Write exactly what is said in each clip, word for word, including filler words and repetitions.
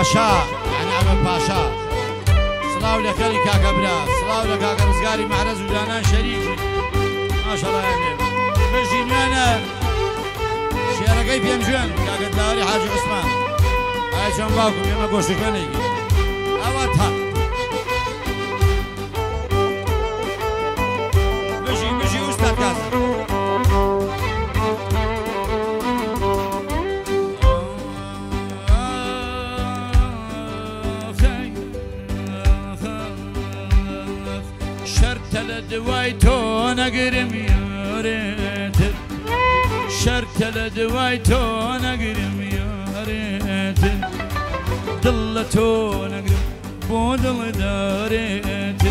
پاشا يعني أبا پاشا سلاو لخيري كاكا براس سلاو لكاكا رزقاري معرز وجانان شريكي ما شاء الله يعني مجي نانا شيرقاي بيمجون كاكا دلاري حاجي عثمان هاي جنباكم يما قوشو كنيجي أواتها مجي مجي أستاذ كاسر دواي تو نقرم يا ريت شرت لدواي تو نقرم يا ريت ضلتو نقرم بودل داريت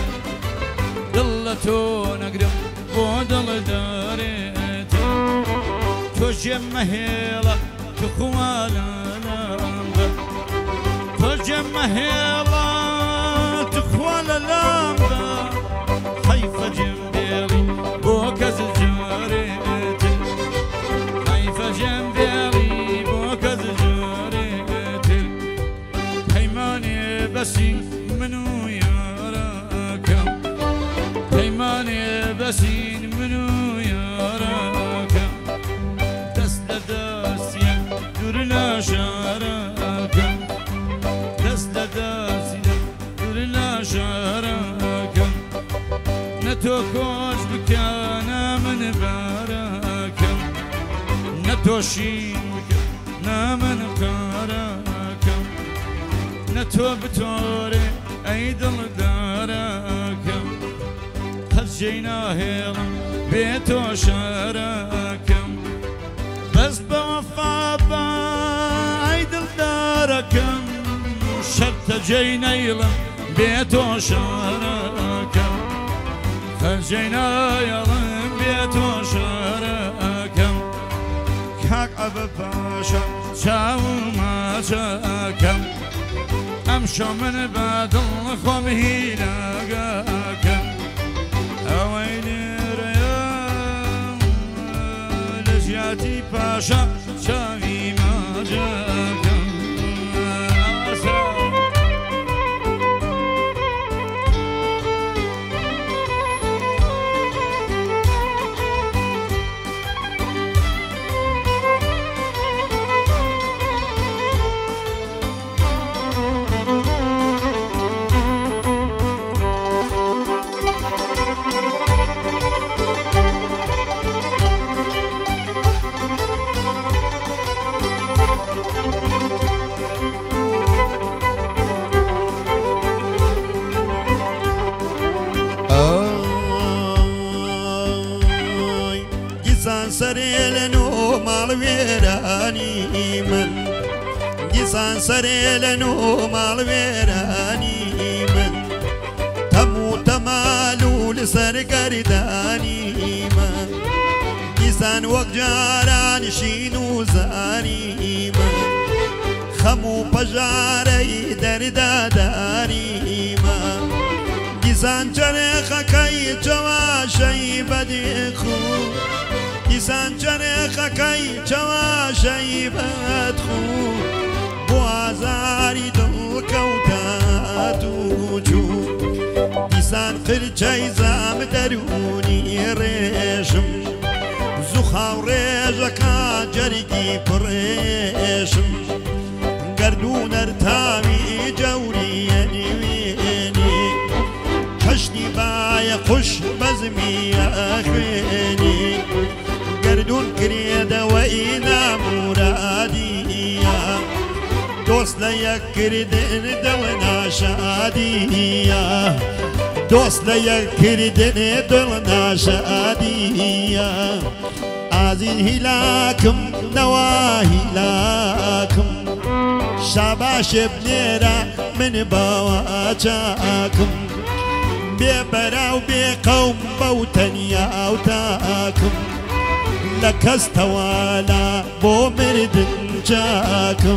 ضلتو نقرم بودل داريت تجمع هيلا تخوالا لامبا تجمع هيلا تخوالا لامبا حيفا جنبيري بوكز جاريت حيفا جنبيري بوكز جاريت هيماني بسي منو يراكم هيماني بسي منو يراكم دست داسيا درنا شاركم دست داسيا درنا شاركم نتو كوش بكانا من باراكم نتو شين بكانا من قاراكم نتو بتوري ايدل داراكم خرجينا هيلا بيتو شاراكم بس بوفا با ايدل داراكم شرط جينا يلا بيتو شاراكم خرجينا يلم بيتو شاركم كاك أبا باشا شاو ما جاكم أمشو من بعد الخوم هيلاقاكم أويلي ريال لجياتي باشا شاوي ما جاكم سريلنو مال ويراني من جسان سريلنو مال ويراني من تمو تمالو لسر كرداني من جسان وقجاران شينو زاني من خمو بجاري درداداني من جسان جرخ كي جواشي بديخو جسان جرخ كي جواشي بدخو بوازاري دل كوتات وجود جسان قرجي زام دروني ريشم زخاو ريجكا جرقي بريشم قردون ارتامي جوري ينويني خشني بايا خش بزمي اخويني قردون كريدة وإنا مرادية دوست ليك كردن دلنا شادية دوست ليك كردن دلنا شادية عزين هلاكم نواهي لاكم شاباش بنيرا من بواجاكم ببرا وبقوم بوتنيا وتاكم لكستوالا بو مرد جاكم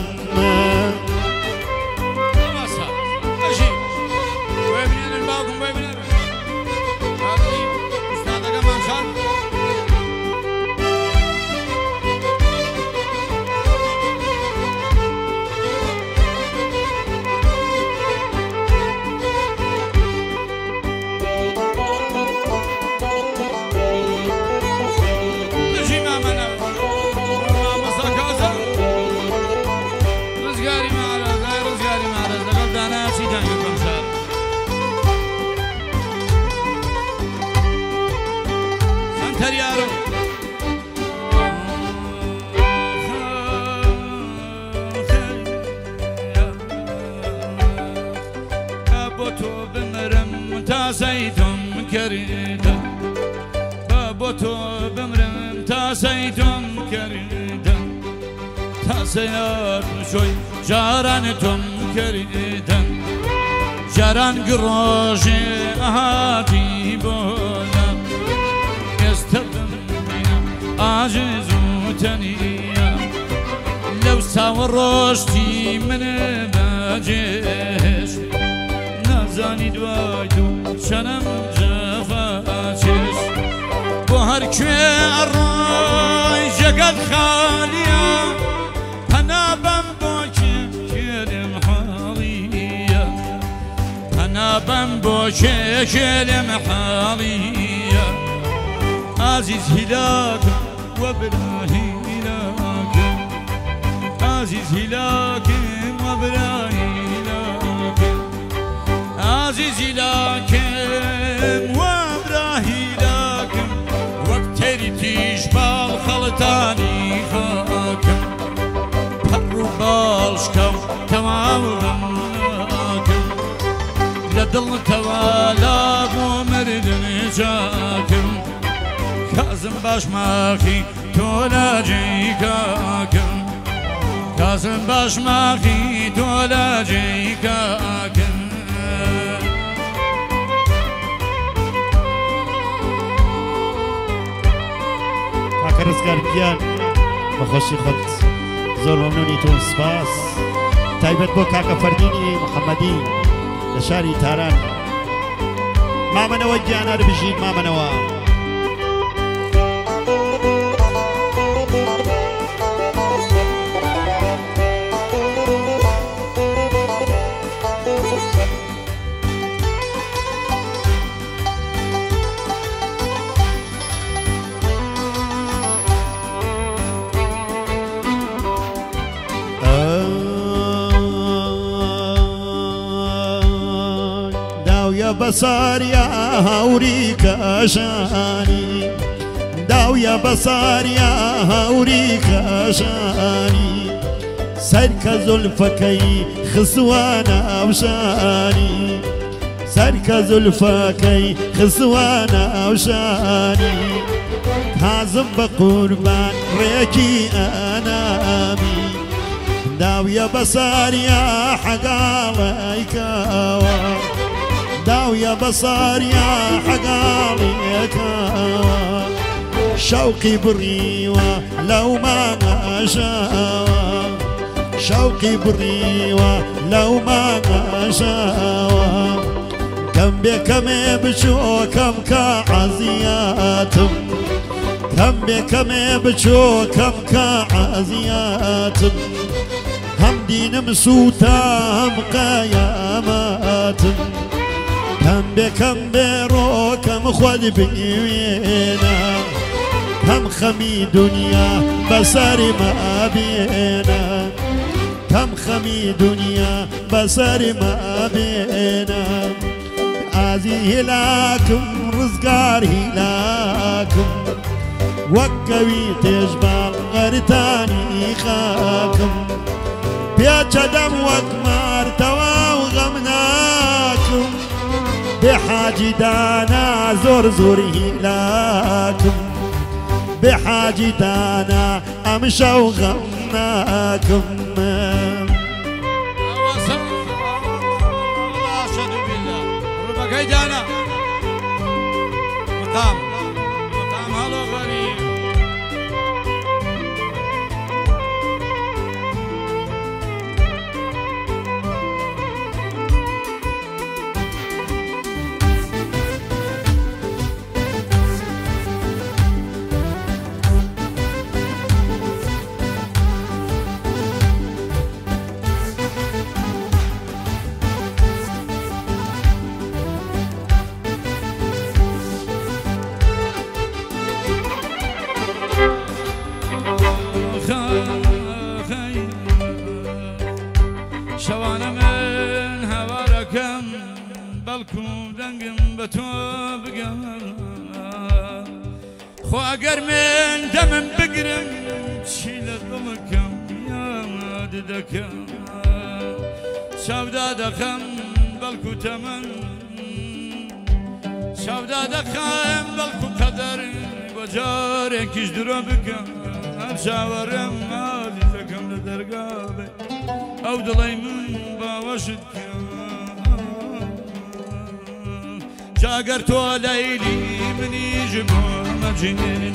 تەریارۆ بۆ تۆ بمرم تاسەی تۆم کردە بۆ تۆ بمرم تاسەی تۆم کردە تاسەیات شۆی جاران تۆم کردن جاران گڕۆژێ ئاهاتی بۆنە ئێستا بمبینە ئاژز و تەنیە لەو ساوە ڕۆژتی منە بەجێش نازانی دوای دوو چەنەم جەفاچێش بۆ هەر کوێ ئەڕۆی جێگەت خالیە پەنابەم بۆ کێرم حاڵیە پەنابەم بۆ کێرم حاڵیە عزیز هیلاکم وەبرا هیلاکم عزیز هیلاکم وەبرا هیلاکم عزیز هیلاکم وەبرا هیلاکم وەک تێری تیژ باڵ خەڵتانی خاکم پەڕ و باڵشکە و تەواوم ناکم لە دڵ تەوالا بۆ مردن چاکم کازم باش ماخی تۆ لاجێی کاکم کازم باش ماخی تۆ لاجێی کاکم کاکە ڕزگارگیان بەخۆشی خۆت زۆر مەمنونی تۆ سپاس تایبەت بۆ کاکە فەردینی محەممەدی لە شاری تاران مامنەوە گیانەر بژین مامنەوە بەساریا هەوری کەشانی داویە بەساریا هەوری کەشانی سەرکە زولفەکەی خسوانە ئەوشانی سەرکە زولفەکەی خسوانە ئەوشانی تازم بە قوربان ڕێکی ئەنامی داویە بەساریا حەگاڵی کەوە داویە بەساریا حەگاڵیەکەوە شەوقی بڕیوە لەو مانەشەوە شەوقی بڕیوە لەو مانەشەوە کەم بێ کەمێ بچۆ کەم کە عەزیەتم کەم بێ کەمێ بچۆ کەم کە عەزیەتم هەم دینم سووتە هەم قەیامەتم کەم بێ کەم بێڕۆ کەم خۆت بنوێنە کەم خەمی دنیا بەسەری مەبێنە کەم خەمی دنیا بەسەری مەبێنە ئازی هیلاکم ڕزگار هیلاکم وەک گەوی تێژباڵ غەرتانی خاکم پێچەدەم وەک مارتەوە و غەم ناکم بحاجی دانا زۆر زۆر هیلاکم بحاجی دانا ئەمشە و غەم ناکم ڕوبەکەی دانا مقام مقام هەڵۆ غەریب خواگر من دمم بگرم چی لدڵەکەم یاد دەکەم چاودا دەخەم بەڵکو تەمەن چاودا دەخەم بەڵکو قەدەر بۆ جارێکیش درۆ بکەم هەر چاوەڕێم مالی دەکەم لە دەرگابێ ئەو دڵی من باوەشت جاگەر تۆ لەیلی منیش بۆ مەجنون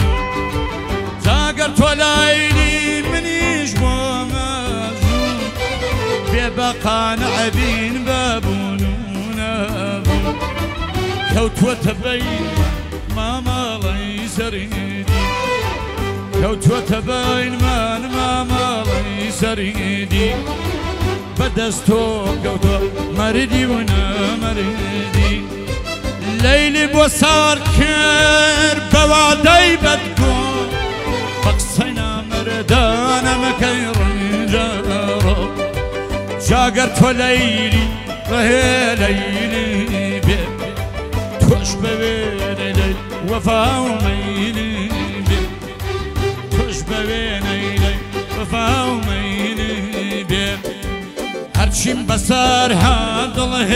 جاگەر تۆ لەیلی منیش بۆ مەجنون بێ بە قانەعبین بەبوون و نەبوون کەوتووەتە بەین ماماڵەی سەریدی کەوتووەتە بەینمان ماماڵەی سەریدی بەدەست تۆ کەوتۆ مەردی و نەمەردی لەیلی بۆ سار کرد بەوادەی بەدگۆ بە قسەی نامەردانە مەکەی ڕەنجەڕۆ جاگەر تۆ لەیلی ڕەهێ لەیلی بێ تۆش بەوێنەی لەی وەفا و مەیلی بێ تۆش بەوێنەی لەی وەفا و مەیلی بێ هەرچیم بەسەر هات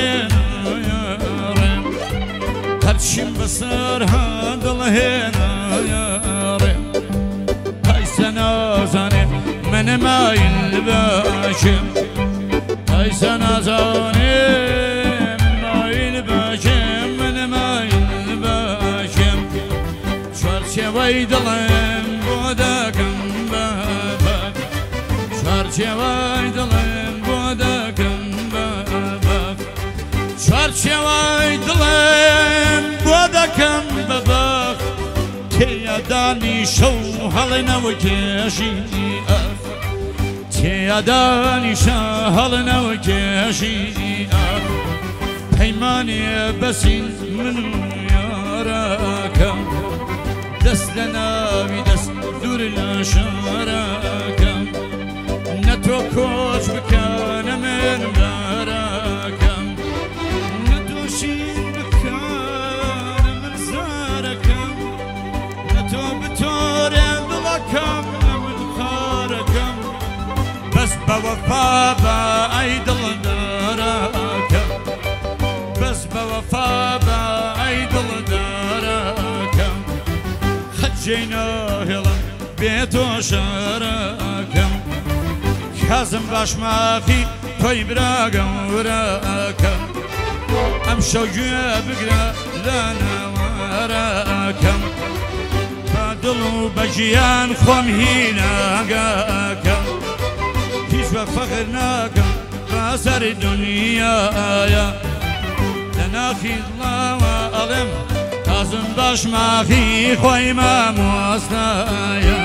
دڵهێنایەڕێم هەرچیم بەسەر هات دڵهێنایەڕێم قەیسە نازانێ منم ئایل باشم قەیسە نازانێ من ئایل باشم منم ئایل باشم چوارچێوەی دڵم بۆ دەکەم بەبەک چوارچێوەی دڵم بۆ دەکەم بەبەک چوارچێوەی دڵم بۆ دەکەم بەبەک تێیەدانی شەو هەڵێنەوە کێشی ئەف تێیەدانی شە هەڵێنەوە کێشی ئەف پەیمانێ بەسین من و یارەکەم دەست لە ناوی دەست دوور لە شارەکەم نە تۆ کۆچ بکەنە من دارەکەم نە دۆشین بکەنە من زارەکەم نە تۆ بتۆرێ دڵەکەم نە من خارەکەم بەس بە وەفا بە ئەی دڵدارەکەم بەس بە وەفا بە ئەی دڵدارەکەم خەجێی ناهێڵم بێ تۆ شارەکەم کازم باش ماخی تۆی برا گەورەکەم ئەم شەو گوێ بگرە لە ناوەرەکەم بە دڵ و بە ژیان خۆم هیناگەکەم هیچ بە فەخر ناکەم بە سەری دونیایە لە ناخی دڵاوە ئەڵێم کازم باش ماخی خۆی مامۆستایە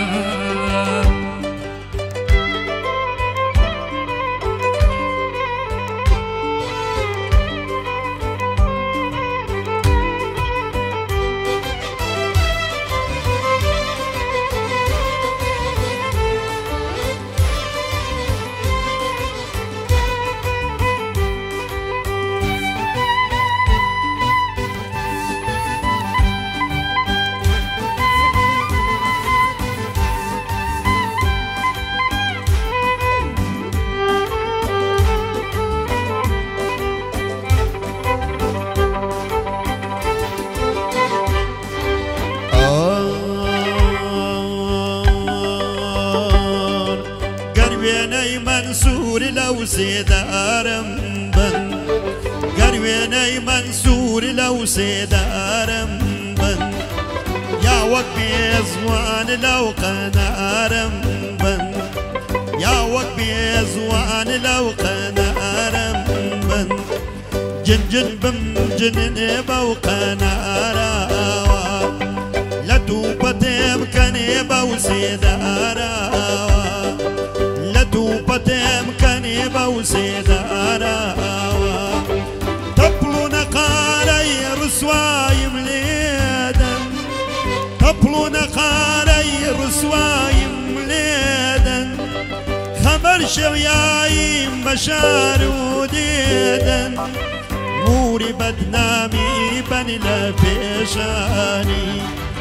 منسوور لو سێدارم بن گەروێنەی منسوور لەو سێدارم بن یا وەک بێزوان لەو قەنارم بن یا وەک بێزوان لەو قەنارم بن جنجن بم جنێ بەو قەناراوە لە تووپەتێم کەنێ بەو سێداراوە لە تووپەتێم کەنێ بەو سێداراوە تەپڵ و نەقارەی ڕسوایم لێدەن تەپڵ و نەقارەی ڕسوایم لێدەن خەبەر شێویاییم بە شار و دێدەن موری بەدنامی بەنی لە پێشانی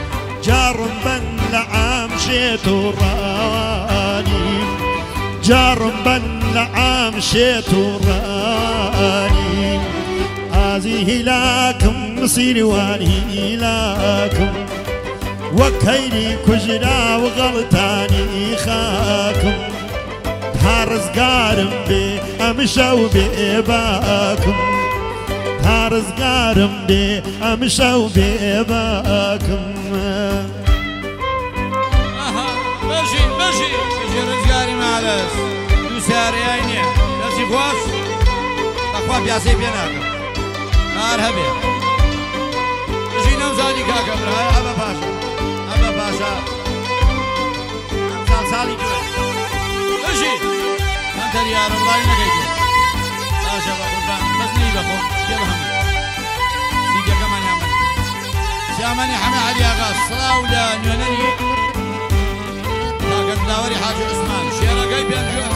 جارم بن لعام شيت وراني جارم بن لعام شيت وراني هذه لكم مصيري واني لكم وكيلي كجرا وغلطاني خاكم هارز قارم بي امشوا بيباكم هارز قارم بي امشوا بيباكم ماشي ماشي ماشي رزقاري معلش دوساري عيني لازم فواس تقوى بياسي بيناكم نار هبي ماشي نوزاني كاكا براي أبا باشا أبا باشا أمسال سالي كوي ماشي أنت ريار الله نكيكو باشا بقربان مزني بقوم يلهم سيجا كمان يعمل سياماني حمي علي أغاز صلاة ولا نيوناني كاكا دلاوري حاج عثمان شيرا قايب ينجو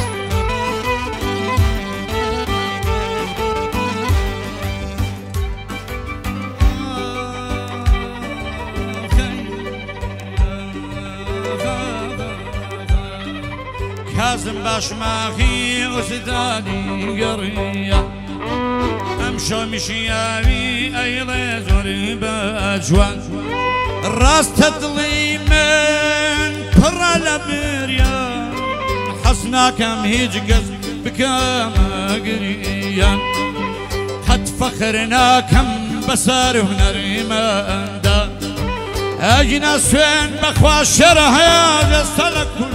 كازم باش ماخي وسداني قرية أمشو مشيابي أيضا زوري بأجوان الراس تطلي من برا لبريا حسنا كم هيج قز بكام قرية حد فخرنا كم بسار ونريمان دا أجنا سوين بخوا الشرح يا جستلك كل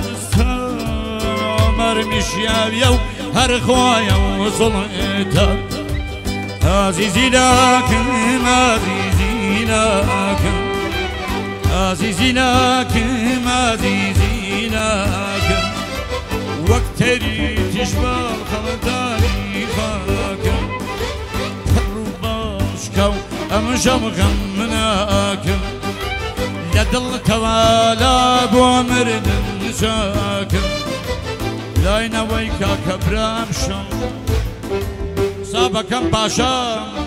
مشيابيا وهرخوايا وصليتا عزيزي لكم عزيزي لكم عزيزي لكم عزيزي لكم وقتري تشبه خلطاني خاكم حرباشكو أمشم غمناكم لدل توالى بومرد نساكم لاينا ويكا كبرام شم صابكم باشام